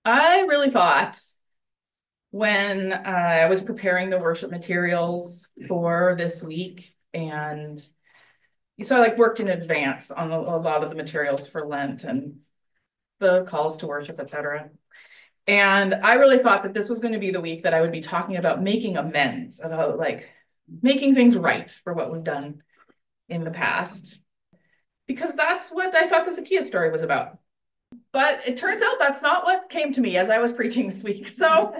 I really thought when I was preparing the worship materials for this week, and so I worked in advance on a lot of the materials for Lent and the calls to worship, etc. And I really thought that this was going to be the week that I would be talking about making amends, about making things right for what we've done in the past, because that's what I thought the Zacchaeus story was about. But it turns out that's not what came to me as I was preaching this week. So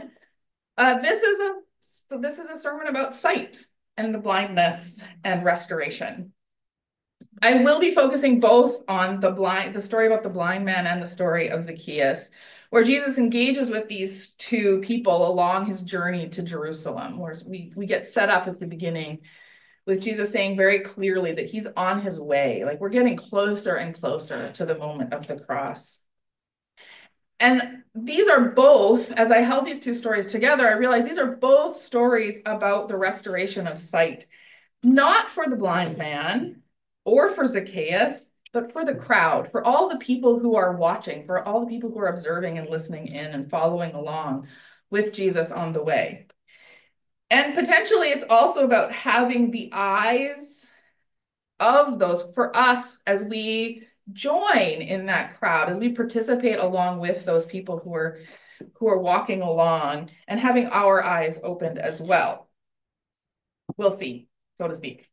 this is a sermon about sight and blindness and restoration. I will be focusing both on the story about the blind man and the story of Zacchaeus, where Jesus engages with these two people along his journey to Jerusalem, where we get set up at the beginning with Jesus saying very clearly that he's on his way. Like we're getting closer and closer to the moment of the cross. And these are both, as I held these two stories together, I realized these are both stories about the restoration of sight, not for the blind man or for Zacchaeus, but for the crowd, for all the people who are watching, for all the people who are observing and listening in and following along with Jesus on the way. And potentially it's also about having the eyes of those for us as we join in that crowd, as we participate along with those people who are walking along and having our eyes opened as well. We'll see, so to speak,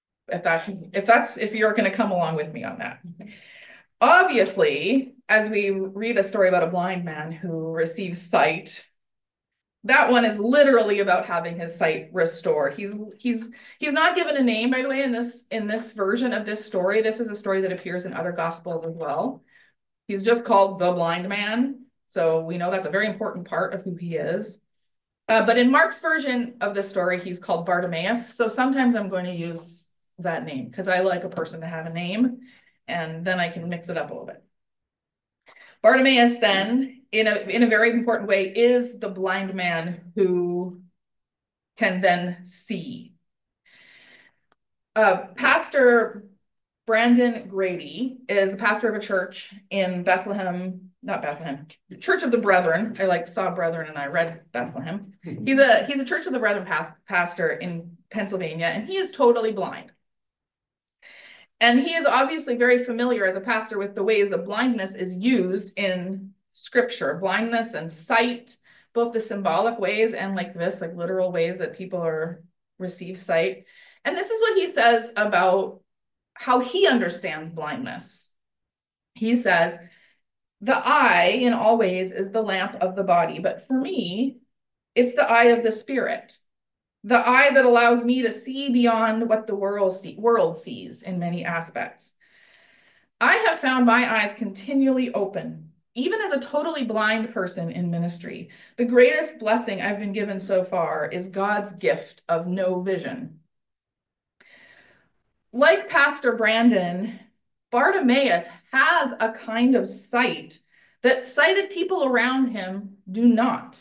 if you're going to come along with me on that. Obviously, as we read a story about a blind man who receives sight, that one is literally about having his sight restored. He's not given a name, by the way, in this version of this story. This is a story that appears in other gospels as well. He's just called the blind man. So we know that's a very important part of who he is. But in Mark's version of the story, he's called Bartimaeus. So sometimes I'm going to use that name because I like a person to have a name, and then I can mix it up a little bit. Bartimaeus then, in a very important way, is the blind man who can then see. Pastor Brandon Grady is the pastor of a church in Bethlehem, not Bethlehem, Church of the Brethren. I saw Brethren and I read Bethlehem. He's a Church of the Brethren pastor in Pennsylvania, and he is totally blind. And he is obviously very familiar as a pastor with the ways that blindness is used in scripture, blindness and sight, both the symbolic ways and literal ways that people receive sight. And this is what he says about how he understands blindness. He says, the eye in all ways is the lamp of the body, but for me, it's the eye of the spirit. The eye that allows me to see beyond what the world sees in many aspects. I have found my eyes continually open, even as a totally blind person in ministry. The greatest blessing I've been given so far is God's gift of no vision. Like Pastor Brandon, Bartimaeus has a kind of sight that sighted people around him do not.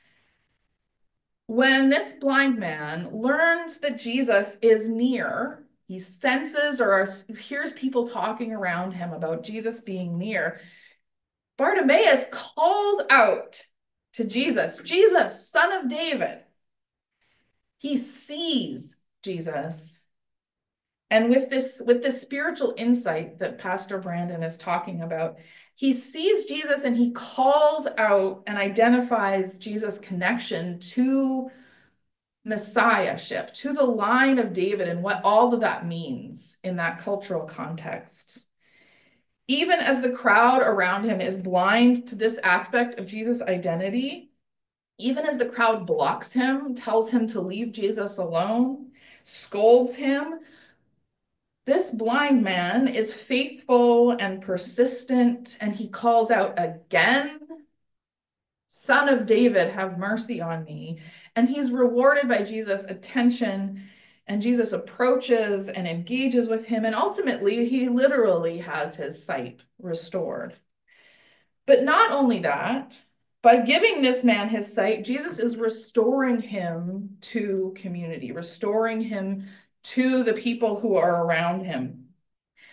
When this blind man learns that Jesus is near, he senses or hears people talking around him about Jesus being near. Bartimaeus calls out to Jesus, Jesus, Son of David. He sees Jesus. And with this spiritual insight that Pastor Brandon is talking about, he sees Jesus and he calls out and identifies Jesus' connection to messiahship, to the line of David and what all of that means in that cultural context. Even as the crowd around him is blind to this aspect of Jesus' identity, even as the crowd blocks him, tells him to leave Jesus alone, scolds him, this blind man is faithful and persistent, and he calls out again, Son of David, have mercy on me. And he's rewarded by Jesus' attention, and Jesus approaches and engages with him, and ultimately he literally has his sight restored. But not only that, by giving this man his sight, Jesus is restoring him to community, restoring him to the people who are around him.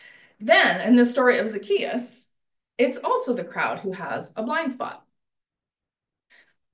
Then, in the story of Zacchaeus, it's also the crowd who has a blind spot.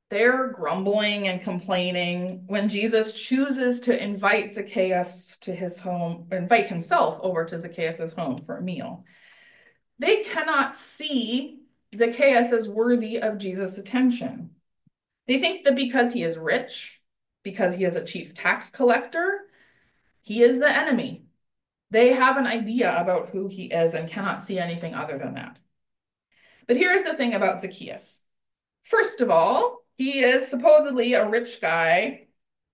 They're grumbling and complaining when Jesus chooses to invite Zacchaeus to his home, invite himself over to Zacchaeus' home for a meal. They cannot see Zacchaeus as worthy of Jesus' attention. They think that because he is rich, because he is a chief tax collector, he is the enemy. They have an idea about who he is and cannot see anything other than that. But here's the thing about Zacchaeus. First of all, he is supposedly a rich guy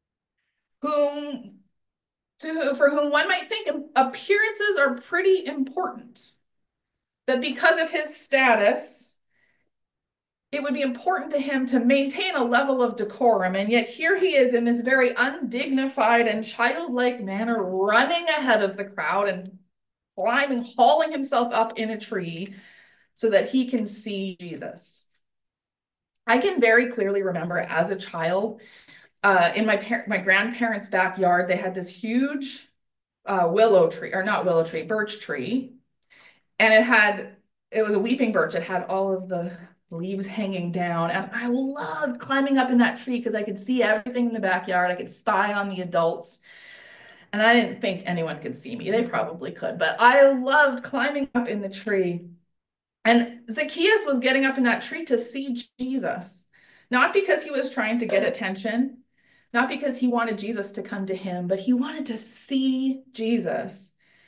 whom for whom one might think appearances are pretty important. That because of his status, it would be important to him to maintain a level of decorum. And yet here he is in this very undignified and childlike manner, running ahead of the crowd and climbing, hauling himself up in a tree so that he can see Jesus. I can very clearly remember as a child, in my grandparents' backyard, they had this huge willow tree, or not willow tree, birch tree. And it was a weeping birch. It had all of the leaves hanging down. And I loved climbing up in that tree because I could see everything in the backyard. I could spy on the adults. And I didn't think anyone could see me. They probably could, but I loved climbing up in the tree. And Zacchaeus was getting up in that tree to see Jesus, not because he was trying to get attention, not because he wanted Jesus to come to him, but he wanted to see Jesus.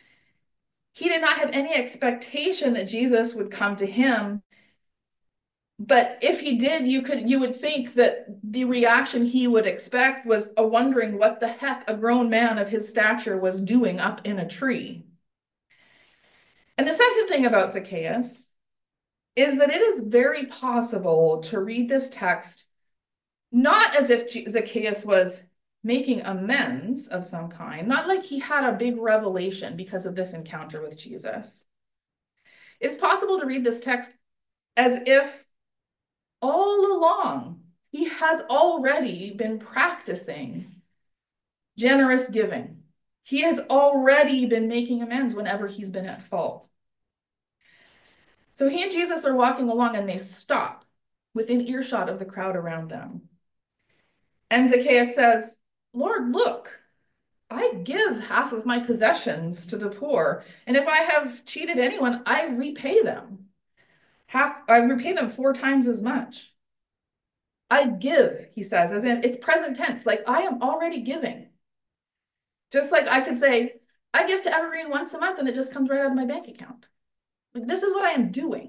He did not have any expectation that Jesus would come to him. But if he did, you would think that the reaction he would expect was a wondering what the heck a grown man of his stature was doing up in a tree. And the second thing about Zacchaeus is that it is very possible to read this text not as if Zacchaeus was making amends of some kind, not like he had a big revelation because of this encounter with Jesus. It's possible to read this text as if all along he has already been practicing generous giving. He has already been making amends whenever he's been at fault. So he and Jesus are walking along and they stop within earshot of the crowd around them. And Zacchaeus says, "Lord, look, I give half of my possessions to the poor. And if I have cheated anyone, I repay them. I repay them 4 times as much. I give," he says, as in it's present tense, like I am already giving. Just like I could say, I give to Evergreen once a month and it just comes right out of my bank account. Like, this is what I am doing.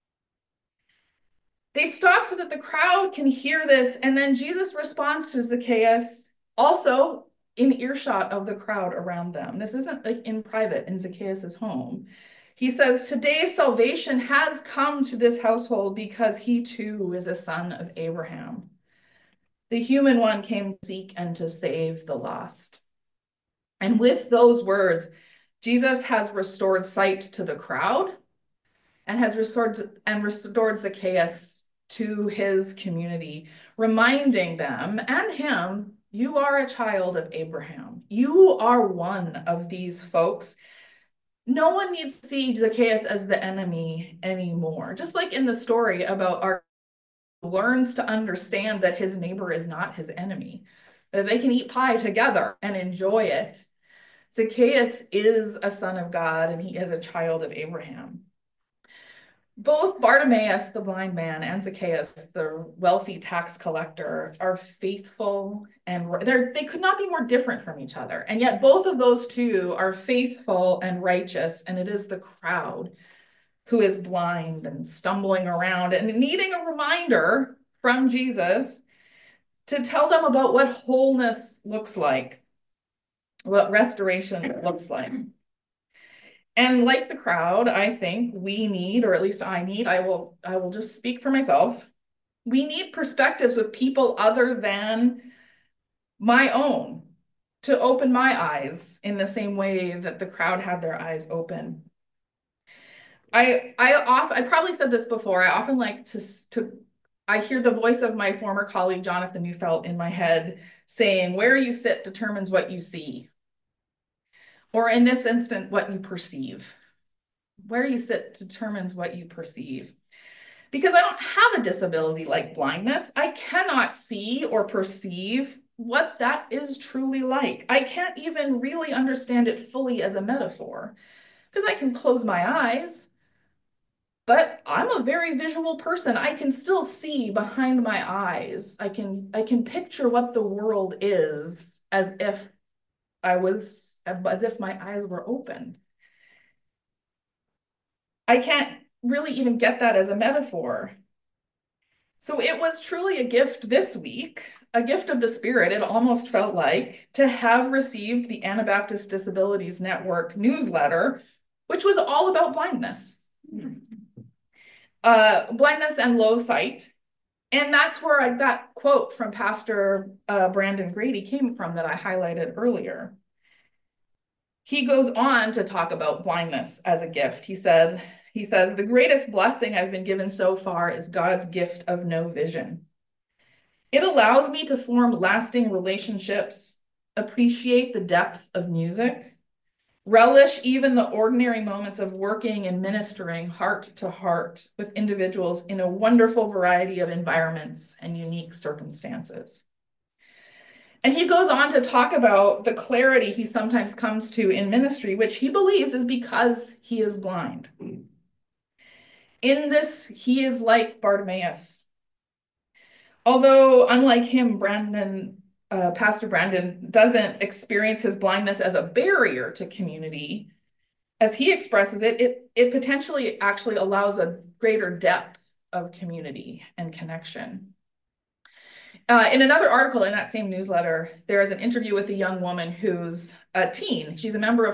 They stop so that the crowd can hear this, and then Jesus responds to Zacchaeus, also in earshot of the crowd around them. This isn't like in private in Zacchaeus' home. He says, "Today's salvation has come to this household because he too is a son of Abraham. The human one came to seek and to save the lost." And with those words, Jesus has restored sight to the crowd and has restored Zacchaeus to his community, reminding them and him, you are a child of Abraham. You are one of these folks. No one needs to see Zacchaeus as the enemy anymore. Just like in the story about our learns to understand that his neighbor is not his enemy, that they can eat pie together and enjoy it. Zacchaeus is a son of God and he is a child of Abraham. Both Bartimaeus, the blind man, and Zacchaeus, the wealthy tax collector, are faithful and they could not be more different from each other. And yet both of those two are faithful and righteous, and it is the crowd who is blind and stumbling around and needing a reminder from Jesus to tell them about what wholeness looks like, what restoration looks like. And like the crowd, I think we need, or at least I need, I will just speak for myself. We need perspectives with people other than my own to open my eyes in the same way that the crowd had their eyes open. I probably said this before. I often like I hear the voice of my former colleague, Jonathan Neufeld, in my head saying, where you sit determines what you see. Or in this instant, what you perceive. Where you sit determines what you perceive. Because I don't have a disability like blindness, I cannot see or perceive what that is truly like. I can't even really understand it fully as a metaphor because I can close my eyes, but I'm a very visual person. I can still see behind my eyes. I can picture what the world is as if my eyes were open. I can't really even get that as a metaphor. So it was truly a gift this week, a gift of the Spirit, it almost felt like, to have received the Anabaptist Disabilities Network newsletter, which was all about blindness. Blindness and low sight. And that's where that quote from Pastor Brandon Grady came from that I highlighted earlier. He goes on to talk about blindness as a gift. He says, the greatest blessing I've been given so far is God's gift of no vision. It allows me to form lasting relationships, appreciate the depth of music, relish even the ordinary moments of working and ministering heart to heart with individuals in a wonderful variety of environments and unique circumstances. And he goes on to talk about the clarity he sometimes comes to in ministry, which he believes is because he is blind. In this, he is like Bartimaeus. Although, unlike him, Pastor Brandon doesn't experience his blindness as a barrier to community. As he expresses it, it potentially actually allows a greater depth of community and connection. In another article in that same newsletter, there is an interview with a young woman who's a teen. She's a member of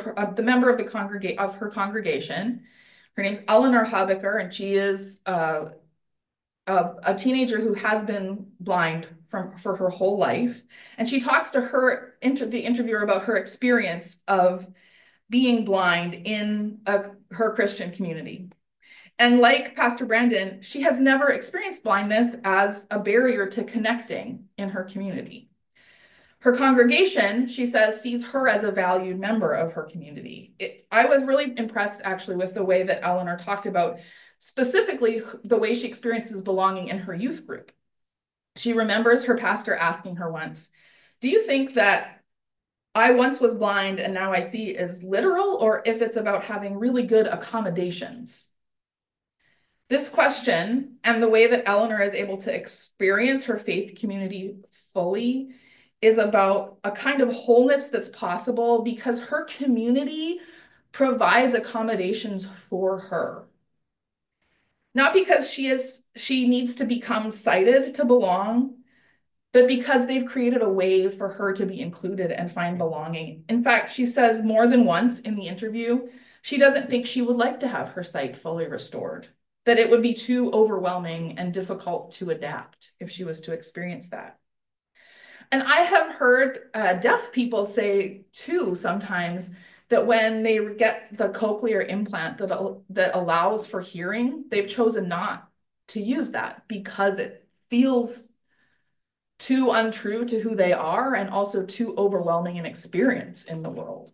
her congregation. Her name's Eleanor Habecker, and she is a teenager who has been blind for her whole life. And she talks to the interviewer about her experience of being blind in her Christian community. And like Pastor Brandon, she has never experienced blindness as a barrier to connecting in her community. Her congregation, she says, sees her as a valued member of her community. I was really impressed actually with the way that Eleanor talked about specifically the way she experiences belonging in her youth group. She remembers her pastor asking her once, "Do you think that I once was blind and now I see is literal, or if it's about having really good accommodations?" This question and the way that Eleanor is able to experience her faith community fully is about a kind of wholeness that's possible because her community provides accommodations for her. Not because she needs to become sighted to belong, but because they've created a way for her to be included and find belonging. In fact, she says more than once in the interview, she doesn't think she would like to have her sight fully restored, that it would be too overwhelming and difficult to adapt if she was to experience that. And I have heard deaf people say too sometimes that when they get the cochlear implant that allows for hearing, they've chosen not to use that because it feels too untrue to who they are and also too overwhelming an experience in the world.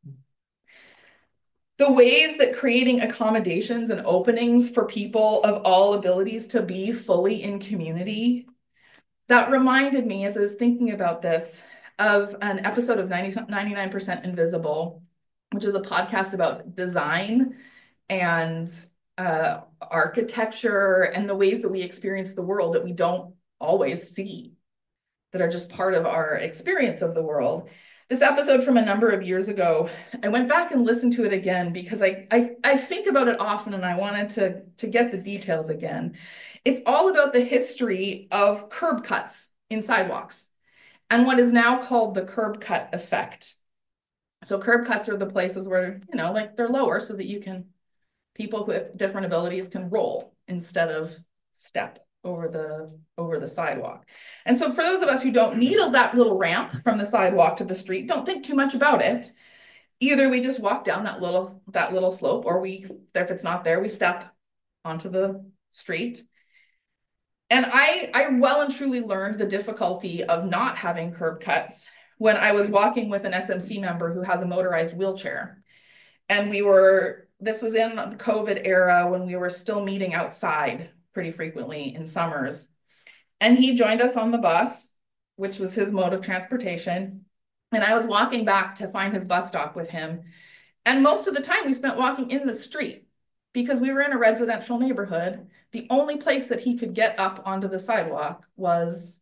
The ways that creating accommodations and openings for people of all abilities to be fully in community, that reminded me as I was thinking about this of an episode of 99% Invisible, which is a podcast about design and architecture and the ways that we experience the world that we don't always see, that are just part of our experience of the world. This episode from a number of years ago, I went back and listened to it again because I think about it often and I wanted to get the details again. It's all about the history of curb cuts in sidewalks and what is now called the curb cut effect. So curb cuts are the places where, like they're lower so that people with different abilities can roll instead of step over the sidewalk. And so for those of us who don't need that little ramp from the sidewalk to the street, don't think too much about it. Either we just walk down that little slope, or if it's not there, we step onto the street. And I well and truly learned the difficulty of not having curb cuts when I was walking with an SMC member who has a motorized wheelchair. And this was in the COVID era when we were still meeting outside pretty frequently in summers. And he joined us on the bus, which was his mode of transportation. And I was walking back to find his bus stop with him. And most of the time we spent walking in the street because we were in a residential neighborhood. The only place that he could get up onto the sidewalk was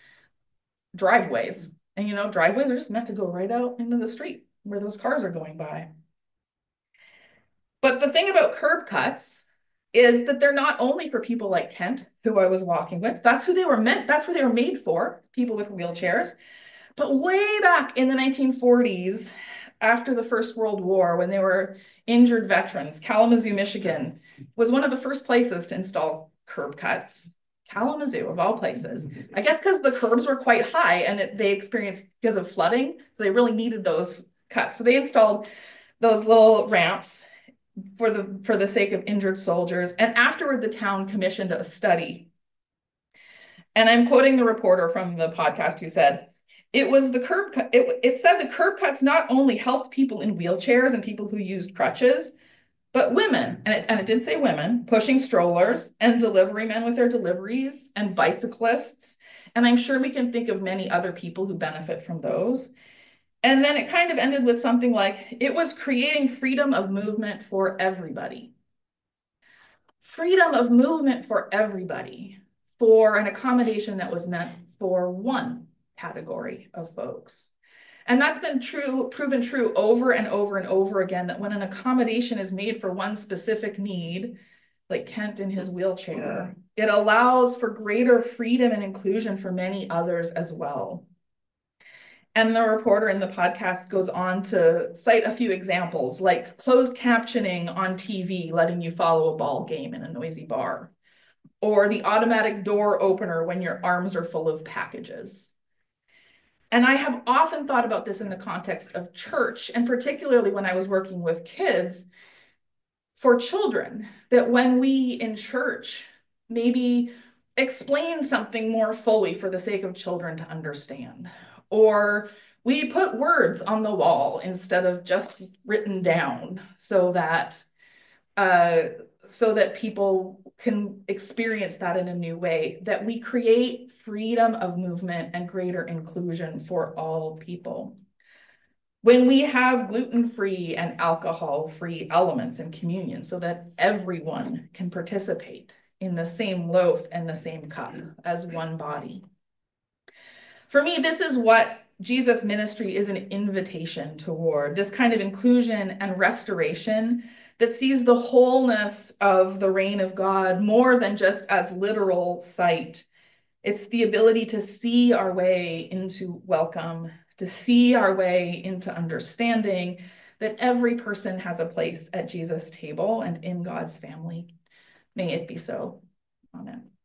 driveways. And driveways are just meant to go right out into the street where those cars are going by. But the thing about curb cuts is that they're not only for people like Kent, who I was walking with. That's who they were meant, that's what they were made for, people with wheelchairs. But way back in the 1940s, after the First World War, when they were injured veterans, Kalamazoo, Michigan was one of the first places to install curb cuts. Kalamazoo, of all places. I guess because the curbs were quite high and they experienced because of flooding, so they really needed those cuts. So they installed those little ramps for the sake of injured soldiers. And afterward, the town commissioned a study. And I'm quoting the reporter from the podcast who said, it was the curb cut. It said the curb cuts not only helped people in wheelchairs and people who used crutches, but women, and it did say women, pushing strollers and delivery men with their deliveries and bicyclists. And I'm sure we can think of many other people who benefit from those. And then it kind of ended with something like, it was creating freedom of movement for everybody. Freedom of movement for everybody, for an accommodation that was meant for one category of folks. And that's been proven true over and over and over again, that when an accommodation is made for one specific need, like Kent in his wheelchair, it allows for greater freedom and inclusion for many others as well. And the reporter in the podcast goes on to cite a few examples, like closed captioning on TV, letting you follow a ball game in a noisy bar, or the automatic door opener when your arms are full of packages. And I have often thought about this in the context of church, and particularly when I was working with kids, for children, that when we in church maybe explain something more fully for the sake of children to understand, or we put words on the wall instead of just written down so that people can experience that in a new way, that we create freedom of movement and greater inclusion for all people. When we have gluten-free and alcohol-free elements in communion so that everyone can participate in the same loaf and the same cup as one body. For me, this is what Jesus' ministry is an invitation toward, this kind of inclusion and restoration that sees the wholeness of the reign of God more than just as literal sight. It's the ability to see our way into welcome, to see our way into understanding that every person has a place at Jesus' table and in God's family. May it be so. Amen.